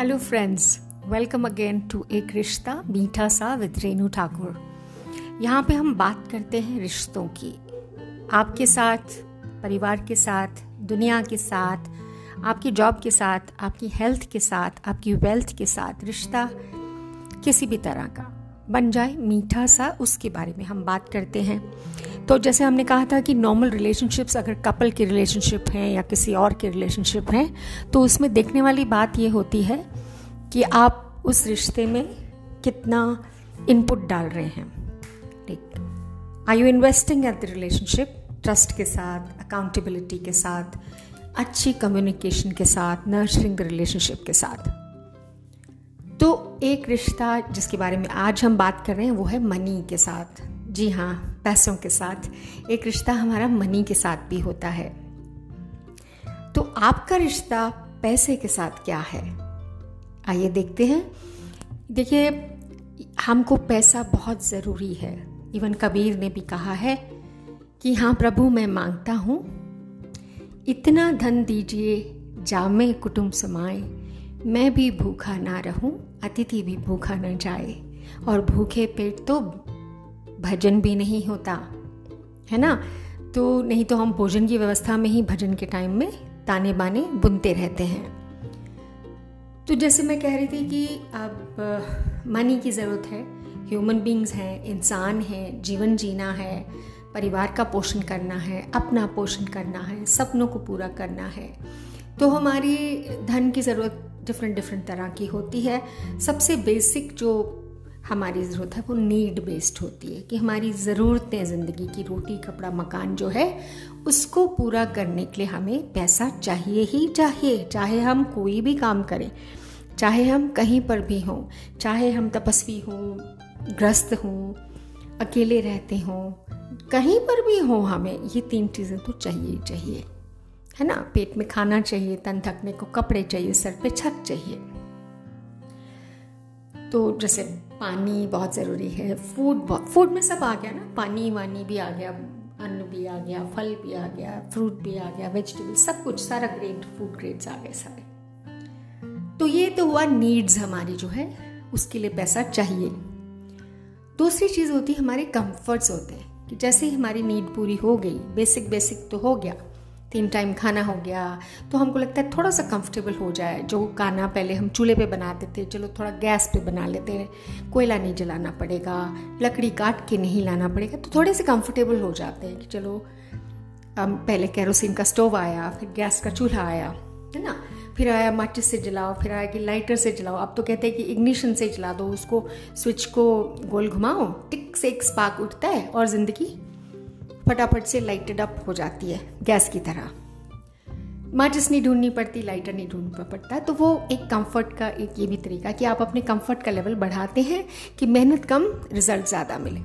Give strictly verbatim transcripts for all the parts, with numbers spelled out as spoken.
Hello friends, welcome again to एक रिश्ता मीठा सा विद रेनू ठाकुर। यहाँ पे हम बात करते हैं रिश्तों की, आपके साथ, परिवार के साथ, दुनिया के साथ, आपकी जॉब के साथ, आपकी हेल्थ के साथ, आपकी वेल्थ के साथ। रिश्ता किसी भी तरह का बन जाए मीठा सा, उसके बारे में हम बात करते हैं। तो जैसे हमने कहा था कि नॉर्मल रिलेशनशिप्स अगर कपल के रिलेशनशिप हैं या किसी और के रिलेशनशिप हैं, तो उसमें देखने वाली बात ये होती है कि आप उस रिश्ते में कितना इनपुट डाल रहे हैं। ठीक, are you investing at the relationship trust के साथ, अकाउंटेबिलिटी के साथ, अच्छी कम्युनिकेशन के साथ, नर्चरिंग द रिलेशनशिप के साथ। तो एक रिश्ता जिसके बारे में आज हम बात कर रहे हैं वो है मनी के साथ। जी हाँ, पैसों के साथ। एक रिश्ता हमारा मनी के साथ भी होता है। तो आपका रिश्ता पैसे के साथ क्या है, आइए देखते हैं। देखिए, हमको पैसा बहुत ज़रूरी है। इवन कबीर ने भी कहा है कि हाँ प्रभु, मैं मांगता हूँ इतना धन दीजिए जामे कुटुंब समाए, मैं भी भूखा ना रहूं, अतिथि भी भूखा न जाए। और भूखे पेट तो भजन भी नहीं होता है ना। तो नहीं तो हम भोजन की व्यवस्था में ही भजन के टाइम में ताने बाने बुनते रहते हैं। तो जैसे मैं कह रही थी कि अब मनी की ज़रूरत है। ह्यूमन बीइंग्स हैं, इंसान हैं, जीवन जीना है, परिवार का पोषण करना है, अपना पोषण करना है, सपनों को पूरा करना है। तो हमारी धन की ज़रूरत डिफरेंट डिफरेंट तरह की होती है। सबसे बेसिक जो हमारी ज़रूरत है वो नीड बेस्ड होती है कि हमारी ज़रूरतें ज़िंदगी की, रोटी कपड़ा मकान जो है, उसको पूरा करने के लिए हमें पैसा चाहिए ही चाहिए। चाहे हम कोई भी काम करें, चाहे हम कहीं पर भी हों, चाहे हम तपस्वी हों, ग्रस्त हों, अकेले रहते हों, कहीं पर भी हों, हमें ये तीन चीज़ें तो चाहिए ही चाहिए, है ना। पेट में खाना चाहिए, तन ढकने को कपड़े चाहिए, सर पे छत चाहिए। तो जैसे पानी बहुत ज़रूरी है, फूड बहुत, फूड में सब आ गया ना, पानी वानी भी आ गया, अन्न भी आ गया, फल भी आ गया, फ्रूट भी आ गया, वेजिटेबल, सब कुछ, सारा ग्रेड, फूड ग्रेड्स आ गए सारे। तो ये तो हुआ नीड्स हमारी जो है, उसके लिए पैसा चाहिए। दूसरी चीज़ होती है हमारे कंफर्ट्स होते हैं कि जैसे ही हमारी नीड पूरी हो गई, बेसिक बेसिक तो हो गया, तीन टाइम खाना हो गया, तो हमको लगता है थोड़ा सा कंफर्टेबल हो जाए। जो खाना पहले हम चूल्हे पे बनाते थे, चलो थोड़ा गैस पे बना लेते हैं, कोयला नहीं जलाना पड़ेगा, लकड़ी काट के नहीं लाना पड़ेगा, तो थोड़े से कंफर्टेबल हो जाते हैं कि चलो पहले केरोसिन का स्टोव आया, फिर गैस का चूल्हा आया, है ना, फिर आया माचिस से जलाओ, फिर आया कि लाइटर से जलाओ। अब तो कहते हैं कि इग्निशन से जला दो, उसको स्विच को गोल घुमाओ, टिक से एक स्पार्क उठता है और ज़िंदगी फटाफट से लाइटेड अप हो जाती है गैस की तरह। माचिस नहीं ढूंढनी पड़ती, लाइटर नहीं ढूंढना पड़ता। तो वो एक कंफर्ट का एक ये भी तरीका कि आप अपने कंफर्ट का लेवल बढ़ाते हैं कि मेहनत कम, रिजल्ट ज़्यादा मिले।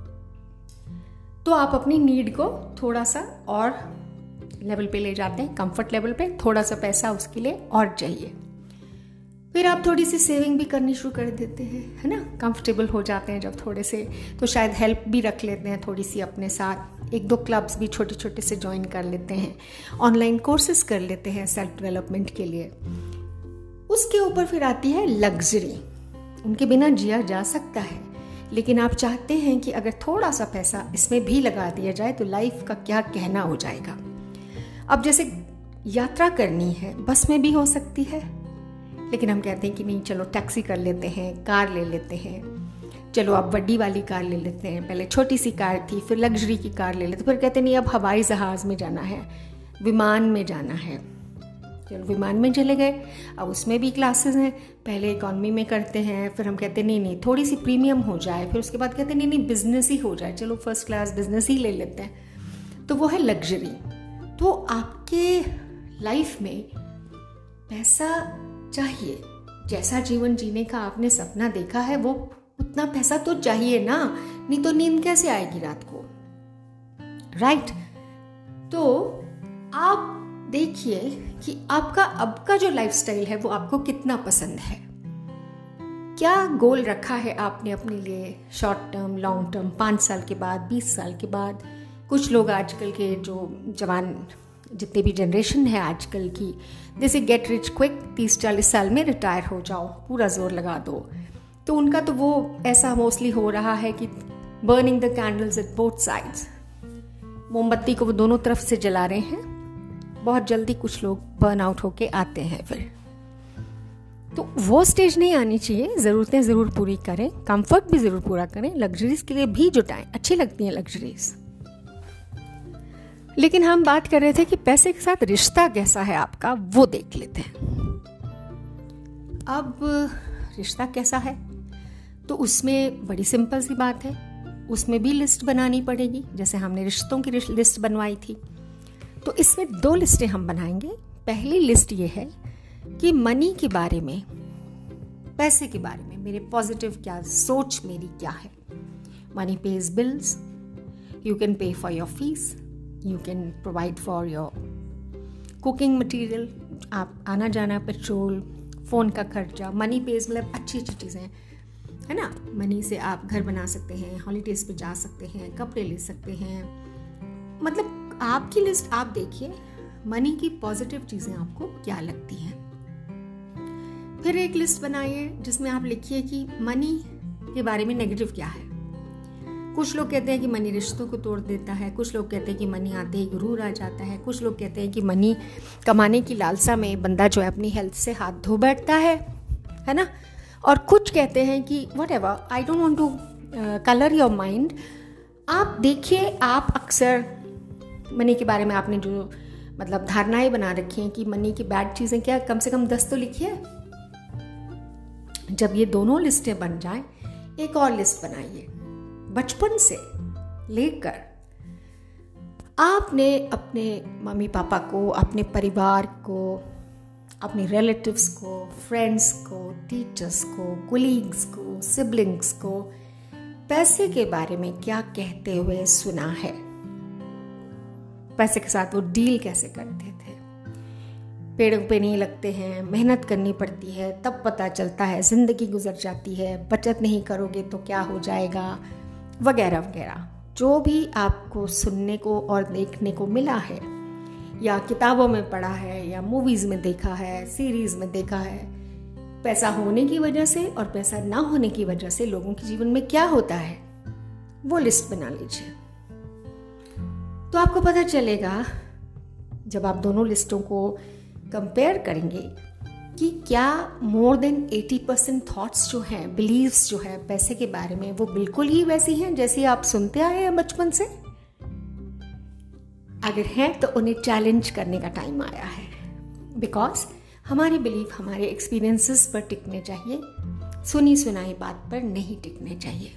तो आप अपनी नीड को थोड़ा सा और लेवल पे ले जाते हैं, कंफर्ट लेवल पे, थोड़ा सा पैसा उसके लिए और चाहिए। फिर आप थोड़ी सी सेविंग भी करनी शुरू कर देते हैं, है ना। कंफर्टेबल हो जाते हैं जब थोड़े से, तो शायद हेल्प भी रख लेते हैं थोड़ी सी अपने साथ। एक दो क्लब्स भी छोटे छोटे से ज्वाइन कर लेते हैं, ऑनलाइन कोर्सेज कर लेते हैं सेल्फ डेवलपमेंट के लिए। उसके ऊपर फिर आती है लग्जरी। उनके बिना जिया जा सकता है, लेकिन आप चाहते हैं कि अगर थोड़ा सा पैसा इसमें भी लगा दिया जाए तो लाइफ का क्या कहना हो जाएगा। अब जैसे यात्रा करनी है, बस में भी हो सकती है, लेकिन हम कहते हैं कि नहीं, चलो टैक्सी कर लेते हैं, कार ले लेते हैं, चलो अब बड़ी वाली कार ले लेते हैं। पहले छोटी सी कार थी, फिर लग्जरी की कार ले लेते, फिर कहते नहीं अब हवाई जहाज़ में जाना है, विमान में जाना है, चलो विमान में चले गए। अब उसमें भी क्लासेस हैं, पहले इकॉनमी में करते हैं, फिर हम कहते नहीं नहीं थोड़ी सी प्रीमियम हो जाए, फिर उसके बाद कहते नहीं नहीं बिजनेस ही हो जाए, चलो फर्स्ट क्लास बिजनेस ही ले लेते हैं। तो वो है लग्जरी। तो आपके लाइफ में पैसा चाहिए, जैसा जीवन जीने का आपने सपना देखा है वो उतना पैसा तो चाहिए ना, नहीं तो नींद कैसे आएगी रात को, राइट। तो आप देखिए कि आपका अब का जो लाइफस्टाइल है वो आपको कितना पसंद है, क्या गोल रखा है आपने अपने लिए, शॉर्ट टर्म, लॉन्ग टर्म, पाँच साल के बाद, बीस साल के बाद। कुछ लोग आजकल के जो जवान जितने भी जनरेशन है आजकल की, जैसे गेट रिच क्विक, तीस चालीस साल में रिटायर हो जाओ, पूरा जोर लगा दो, तो उनका तो वो ऐसा मोस्टली हो रहा है कि burning the candles at both sides, मोमबत्ती को वो दोनों तरफ से जला रहे हैं। बहुत जल्दी कुछ लोग बर्न आउट होके आते हैं फिर। तो वो स्टेज नहीं आनी चाहिए। ज़रूरतें ज़रूर पूरी करें, कंफर्ट भी ज़रूर पूरा करें, लग्जरीज के लिए भी जुटाएं, अच्छी लगती हैं लग्जरीज। लेकिन हम बात कर रहे थे कि पैसे के साथ रिश्ता कैसा है आपका, वो देख लेते हैं। अब रिश्ता कैसा है, तो उसमें बड़ी सिंपल सी बात है, उसमें भी लिस्ट बनानी पड़ेगी, जैसे हमने रिश्तों की लिस्ट बनवाई थी। तो इसमें दो लिस्टें हम बनाएंगे। पहली लिस्ट ये है कि मनी के बारे में, पैसे के बारे में मेरे पॉजिटिव क्या सोच मेरी क्या है। Money pays bills, you can pay for your fees, you can provide for your cooking material, आप आना जाना, पेट्रोल, फ़ोन का खर्चा। मनी पेज मतलब अच्छी अच्छी चीज़ें, है ना। मनी से आप घर बना सकते हैं, हॉलीडेज पे जा सकते हैं, कपड़े ले सकते हैं। मतलब आपकी लिस्ट आप देखिए, मनी की पॉजिटिव चीज़ें आपको क्या लगती हैं। फिर एक लिस्ट बनाइए जिसमें आप लिखिए कि मनी के बारे में नेगेटिव क्या है। कुछ लोग कहते हैं कि मनी रिश्तों को तोड़ देता है, कुछ लोग कहते हैं कि मनी आते ही गुरूर आ जाता है, कुछ लोग कहते हैं कि मनी कमाने की लालसा में बंदा जो है अपनी हेल्थ से हाथ धो बैठता है, है ना। और कुछ कहते हैं कि whatever, I don't want to colour your mind. आप देखिए, आप अक्सर मनी के बारे में आपने जो मतलब धारणाएं बना रखी हैं कि मनी की बैड चीज़ें क्या, कम से कम दस तो लिखिए। जब ये दोनों लिस्टें बन जाएं, एक और लिस्ट बनाइए। बचपन से लेकर आपने अपने मम्मी पापा को, अपने परिवार को, अपने रिलेटिव्स को, फ्रेंड्स को, टीचर्स को, कोलीग्स को, सिबलिंग्स को पैसे के बारे में क्या कहते हुए सुना है। पैसे के साथ वो डील कैसे करते थे। पेड़ों पे नहीं लगते हैं, मेहनत करनी पड़ती है, तब पता चलता है, जिंदगी गुजर जाती है, बचत नहीं करोगे तो क्या हो जाएगा, वगैरह वगैरह। जो भी आपको सुनने को और देखने को मिला है, या किताबों में पढ़ा है, या मूवीज़ में देखा है, सीरीज़ में देखा है, पैसा होने की वजह से और पैसा ना होने की वजह से लोगों के जीवन में क्या होता है, वो लिस्ट बना लीजिए। तो आपको पता चलेगा जब आप दोनों लिस्टों को कंपेयर करेंगे कि क्या मोर देन अस्सी परसेंट थॉट्स जो हैं, बिलीव्स जो है पैसे के बारे में, वो बिल्कुल ही वैसी हैं जैसी आप सुनते आए हैं बचपन से। अगर हैं तो उन्हें चैलेंज करने का टाइम आया है, बिकॉज हमारे बिलीव हमारे एक्सपीरियंसेस पर टिकने चाहिए, सुनी सुनाई बात पर नहीं टिकने चाहिए,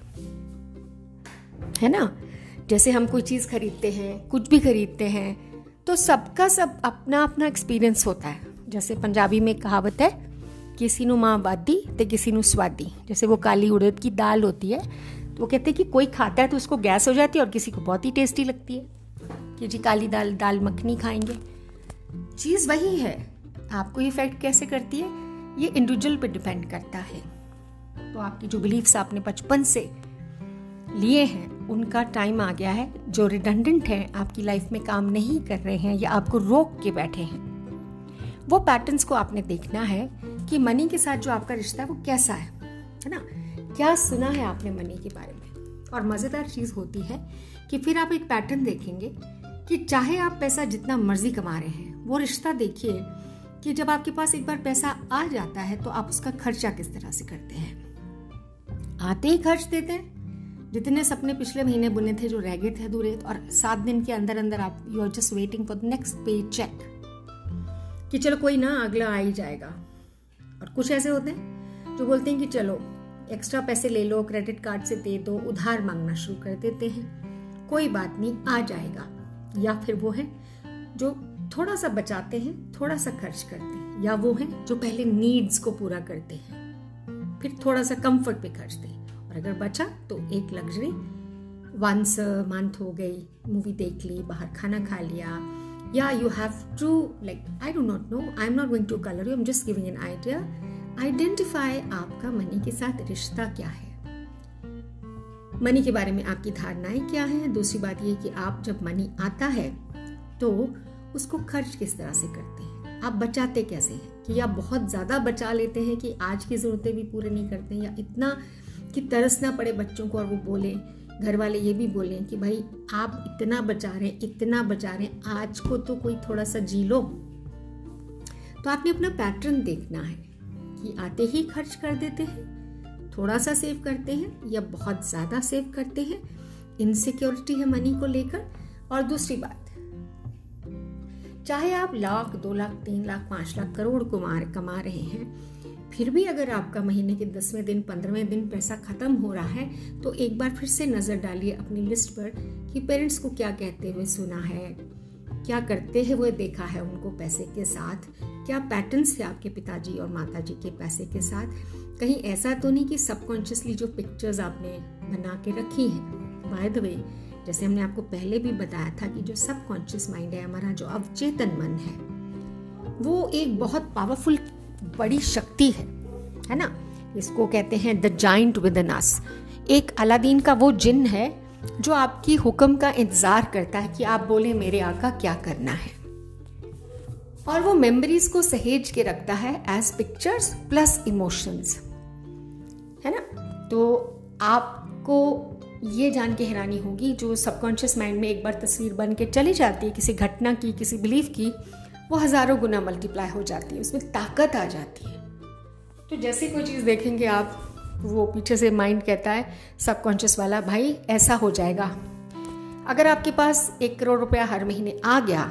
है ना। जैसे हम कोई चीज़ खरीदते हैं, कुछ भी खरीदते हैं, तो सबका सब अपना अपना एक्सपीरियंस होता है। जैसे पंजाबी में कहावत है, किसी नु माँ वादी तो किसी नु स्वादी। जैसे वो काली उड़द की दाल होती है, तो वो कहते हैं कि कोई खाता है तो उसको गैस हो जाती है और किसी को बहुत ही टेस्टी लगती है कि जी काली दाल, दाल मखनी खाएंगे। चीज़ वही है, आपको ये इफेक्ट कैसे करती है ये इंडिविजुअल पे डिपेंड करता है। तो आपकी जो बिलीफ्स आपने बचपन से लिए हैं उनका टाइम आ गया है, जो रिडंडेंट हैं, आपकी लाइफ में काम नहीं कर रहे हैं या आपको रोक के बैठे हैं, वो पैटर्न्स को आपने देखना है कि मनी के साथ जो आपका रिश्ता है वो कैसा है, है ना। क्या सुना है आपने मनी के बारे में। और मज़ेदार चीज़ होती है कि फिर आप एक पैटर्न देखेंगे कि चाहे आप पैसा जितना मर्जी कमा रहे हैं, वो रिश्ता देखिए कि जब आपके पास एक बार पैसा आ जाता है तो आप उसका खर्चा किस तरह से करते हैं। आते ही खर्च देते हैं, जितने सपने पिछले महीने बुने थे जो रह गए थे अधूरे, और सात दिन के अंदर अंदर आप you are just waiting for the next pay cheque कि चलो कोई ना अगला आ ही जाएगा। और कुछ ऐसे होते हैं जो बोलते हैं कि चलो एक्स्ट्रा पैसे ले लो, क्रेडिट कार्ड से दे दो, उधार मांगना शुरू कर देते हैं, कोई बात नहीं आ जाएगा। या फिर वो है जो थोड़ा सा बचाते हैं, थोड़ा सा खर्च करते हैं, या वो है जो पहले नीड्स को पूरा करते हैं, फिर थोड़ा सा कंफर्ट पे खर्चते हैं, और अगर बचा तो एक लग्जरी वंस मंथ हो गई, मूवी देख ली, बाहर खाना खा लिया, या you have to like I do not know, I am not going to colour you, I am just giving an idea. Identify आपका मनी के साथ रिश्ता क्या है, मनी के बारे में आपकी धारणाएं क्या हैं। दूसरी बात ये कि आप जब मनी आता है तो उसको खर्च किस तरह से करते हैं, आप बचाते कैसे हैं, कि आप बहुत ज़्यादा बचा लेते हैं कि आज की ज़रूरतें भी पूरे नहीं करते हैं, या इतना कि तरस ना पड़े बच्चों को और वो बोलें, घर वाले ये भी बोलें कि भाई आप इतना बचा रहे हैं इतना बचा रहे हैं, आज को तो कोई थोड़ा सा जी लो। तो आपने अपना पैटर्न देखना है कि आते ही खर्च कर देते हैं, थोड़ा सा सेव करते हैं, या बहुत ज़्यादा सेव करते हैं। इनसिक्योरिटी है मनी को लेकर। और दूसरी बात, चाहे आप लाख, दो लाख, तीन लाख, पाँच लाख, करोड़ कमा कमा रहे हैं, फिर भी अगर आपका महीने के दसवें दिन, पंद्रहवें दिन पैसा खत्म हो रहा है, तो एक बार फिर से नज़र डालिए अपनी लिस्ट पर कि पेरेंट्स को क्या कहते हुए सुना है, क्या करते हैं वो देखा है उनको पैसे के साथ, क्या पैटर्न्स थे आपके पिताजी और माताजी के पैसे के साथ। कहीं ऐसा तो नहीं कि सबकॉन्शियसली जो पिक्चर्स आपने बना के रखी हैं। बाय द वे, जैसे हमने आपको पहले भी बताया था कि जो सबकॉन्शियस माइंड है, हमारा जो अवचेतन मन है, वो एक बहुत पावरफुल बड़ी शक्ति है, है ना। इसको कहते हैं the giant within us. एक अलादीन का वो जिन है जो आपकी हुक्म का इंतजार करता है कि आप बोले मेरे आका क्या करना है, और वो मेमोरीज को सहेज के रखता है एज पिक्चर्स प्लस इमोशंस, है ना। तो आपको ये जान के हैरानी होगी, जो सबकॉन्शियस माइंड में एक बार तस्वीर बन के चली जाती है किसी घटना की, किसी बिलीफ की, वो हजारों गुना मल्टीप्लाई हो जाती है, उसमें ताकत आ जाती है। तो जैसे कोई चीज़ देखेंगे आप, वो पीछे से माइंड कहता है, सबकॉन्शियस वाला, भाई ऐसा हो जाएगा। अगर आपके पास एक करोड़ रुपया हर महीने आ गया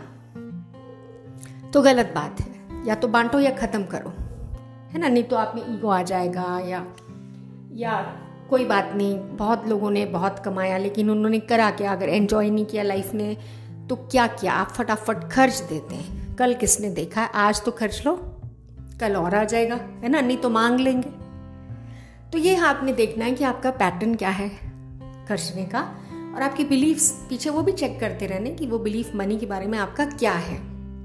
तो गलत बात है, या तो बांटो या ख़त्म करो, है ना, नहीं तो आप में ईगो आ जाएगा, या या कोई बात नहीं, बहुत लोगों ने बहुत कमाया लेकिन उन्होंने करा क्या, अगर एंजॉय नहीं किया लाइफ ने तो क्या किया, आप फटाफट खर्च देते हैं। कल किसने देखा है, आज तो खर्च लो, कल और आ जाएगा, है ना, नहीं तो मांग लेंगे। तो ये आपने देखना है कि आपका पैटर्न क्या है खर्चने का, और आपकी बिलीफ्स पीछे वो भी चेक करते रहने कि वो बिलीफ मनी के बारे में आपका क्या है,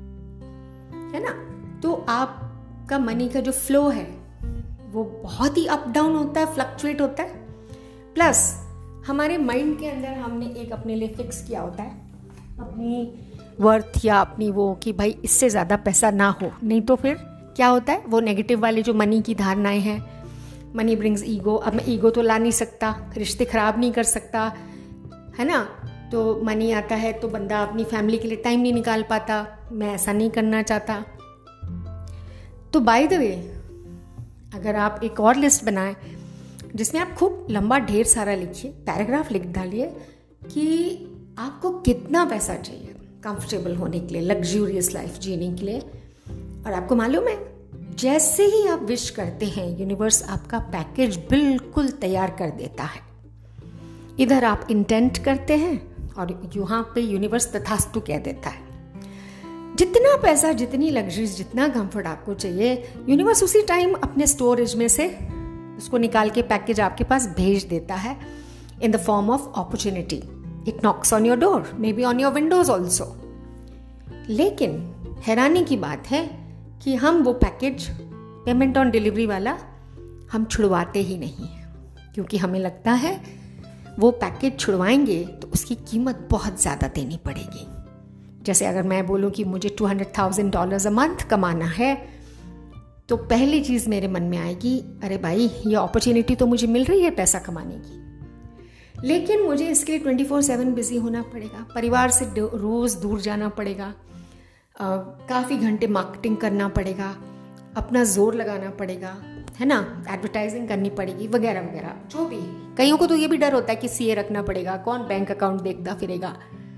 है ना। तो आपका मनी का जो फ्लो है वो बहुत ही अप डाउन होता है, फ्लक्चुएट होता है। प्लस हमारे माइंड के अंदर हमने एक अपने लिए फिक्स किया होता है अपनी वर्थ, या अपनी वो कि भाई इससे ज़्यादा पैसा ना हो, नहीं तो फिर क्या होता है, वो नेगेटिव वाली जो मनी की धारणाएं हैं, मनी ब्रिंग्स ईगो। अब मैं ईगो तो ला नहीं सकता, रिश्ते खराब नहीं कर सकता, है ना। तो मनी आता है तो बंदा अपनी फैमिली के लिए टाइम नहीं निकाल पाता, मैं ऐसा नहीं करना चाहता। तो बाय द वे, अगर आप एक और लिस्ट बनाएं जिसमें आप खूब लंबा ढेर सारा लिखिए, पैराग्राफ लिख डालिए कि आपको कितना पैसा चाहिए कंफर्टेबल होने के लिए, लग्जूरियस लाइफ जीने के लिए। और आपको मालूम है, जैसे ही आप विश करते हैं, यूनिवर्स आपका पैकेज बिल्कुल तैयार कर देता है। इधर आप इंटेंट करते हैं और यहाँ पे यूनिवर्स तथास्तु कह देता है। जितना पैसा, जितनी लग्जरीज, जितना कंफर्ट आपको चाहिए, यूनिवर्स उसी टाइम अपने स्टोरेज में से उसको निकाल के पैकेज आपके पास भेज देता है in the form of opportunity. It knocks on your door, maybe on your windows also. लेकिन हैरानी की बात है कि हम वो पैकेज, पेमेंट ऑन डिलीवरी वाला, हम छुड़वाते ही नहीं हैं, क्योंकि हमें लगता है वो पैकेज छुड़वाएंगे तो उसकी कीमत बहुत ज़्यादा देनी पड़ेगी। जैसे अगर मैं बोलूँ कि मुझे two hundred thousand dollars a month कमाना है, तो पहली चीज़ मेरे मन में आएगी, अरे भाई ये अपॉर्चुनिटी तो मुझे मिल रही है पैसा कमाने की, लेकिन मुझे इसके लिए ट्वेंटी फोर सेवन बिजी होना पड़ेगा, परिवार से रोज़ दूर जाना पड़ेगा, काफ़ी घंटे मार्केटिंग करना पड़ेगा, अपना जोर लगाना पड़ेगा, है ना, एडवर्टाइजिंग करनी पड़ेगी, वगैरह वगैरह जो भी। कईयों को तो ये भी डर होता है कि सीए रखना पड़ेगा, कौन बैंक अकाउंट देखता फिरेगा,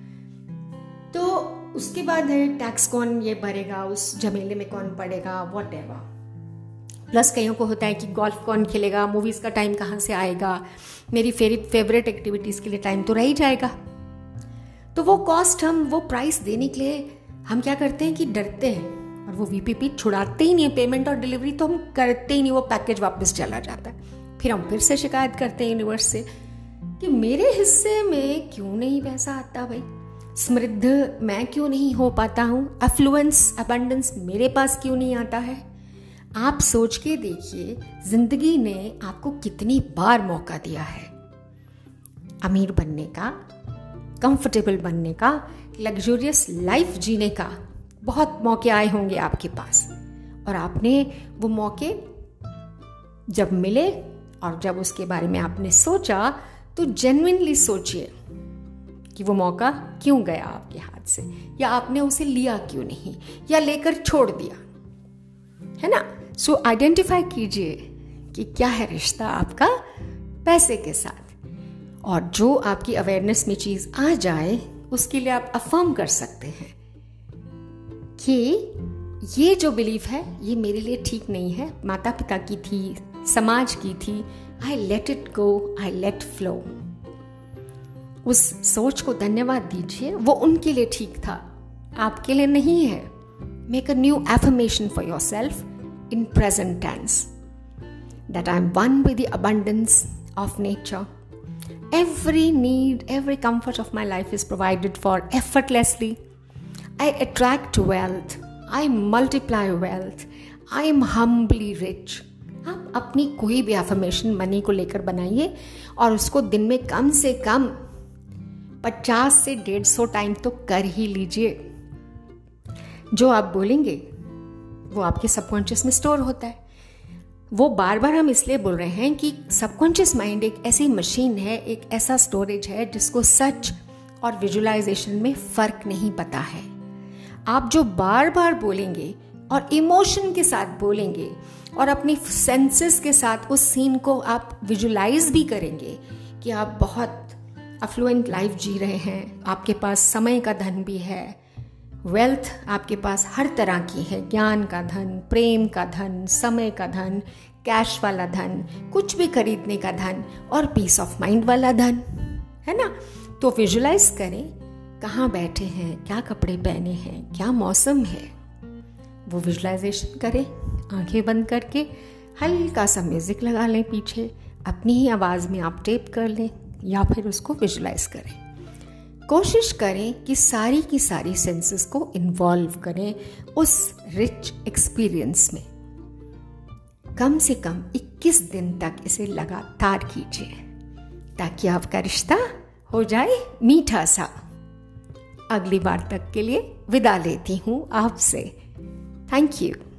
तो उसके बाद है टैक्स कौन ये भरेगा, उस झमेले में कौन पड़ेगा, वॉट एवर। प्लस कईयों को होता है कि गोल्फ कौन खेलेगा, मूवीज़ का टाइम कहाँ से आएगा, मेरी फेवरेट फेवरेट एक्टिविटीज़ के लिए टाइम तो रह ही जाएगा। तो वो कॉस्ट, हम वो प्राइस देने के लिए हम क्या करते हैं कि डरते हैं, और वो वीपीपी छुड़ाते ही नहीं है, पेमेंट और डिलीवरी तो हम करते ही नहीं, वो पैकेज वापस चला जाता है। फिर हम फिर से शिकायत करते हैं यूनिवर्स से कि मेरे हिस्से में क्यों नहीं पैसा आता, भाई समृद्ध मैं क्यों नहीं हो पाता हूँ, अफ्लुएंस, अबंडेंस मेरे पास क्यों नहीं आता है। आप सोच के देखिए, जिंदगी ने आपको कितनी बार मौका दिया है अमीर बनने का, कंफर्टेबल बनने का, लग्जूरियस लाइफ जीने का, बहुत मौके आए होंगे आपके पास, और आपने वो मौके जब मिले और जब उसके बारे में आपने सोचा, तो जेन्युइनली सोचिए कि वो मौका क्यों गया आपके हाथ से, या आपने उसे लिया क्यों नहीं, या लेकर छोड़ दिया, है ना। सो आइडेंटिफाई कीजिए कि क्या है रिश्ता आपका पैसे के साथ, और जो आपकी अवेयरनेस में चीज आ जाए उसके लिए आप अफर्म कर सकते हैं कि ये जो बिलीफ है ये मेरे लिए ठीक नहीं है, माता पिता की थी, समाज की थी, I let it go, I let flow. उस सोच को धन्यवाद दीजिए, वो उनके लिए ठीक था, आपके लिए नहीं है। Make a new affirmation for yourself in present tense that I am one with the abundance of nature. Every need, every comfort of my life is provided for effortlessly. I attract wealth. I multiply wealth. I am humbly rich. आप अपनी कोई भी affirmation money को लेकर बनाइए और उसको दिन में कम से कम पचास से डेढ़ सौ टाइम तो कर ही लीजिए। जो आप बोलेंगे वो आपके सबकॉन्शियस में स्टोर होता है। वो बार बार हम इसलिए बोल रहे हैं कि सबकॉन्शियस माइंड एक ऐसी मशीन है, एक ऐसा स्टोरेज है जिसको सच और विजुअलाइजेशन में फर्क नहीं पता है। आप जो बार बार बोलेंगे और इमोशन के साथ बोलेंगे और अपनी सेंसेस के साथ उस सीन को आप विजुअलाइज भी करेंगे कि आप बहुत अफ्लुएंट लाइफ जी रहे हैं, आपके पास समय का धन भी है, वेल्थ आपके पास हर तरह की है, ज्ञान का धन, प्रेम का धन, समय का धन, कैश वाला धन, कुछ भी खरीदने का धन, और पीस ऑफ माइंड वाला धन, है ना। तो विजुलाइज करें कहाँ बैठे हैं, क्या कपड़े पहने हैं, क्या मौसम है, वो विजुलाइजेशन करें आंखें बंद करके। हल्का सा म्यूजिक लगा लें पीछे, अपनी ही आवाज़ में आप टेप कर लें या फिर उसको विजुलाइज करें। कोशिश करें कि सारी की सारी सेंसेस को इन्वॉल्व करें उस रिच एक्सपीरियंस में। कम से कम इक्कीस दिन तक इसे लगातार कीजिए ताकि आपका रिश्ता हो जाए मीठा सा। अगली बार तक के लिए विदा लेती हूँ आपसे। Thank you.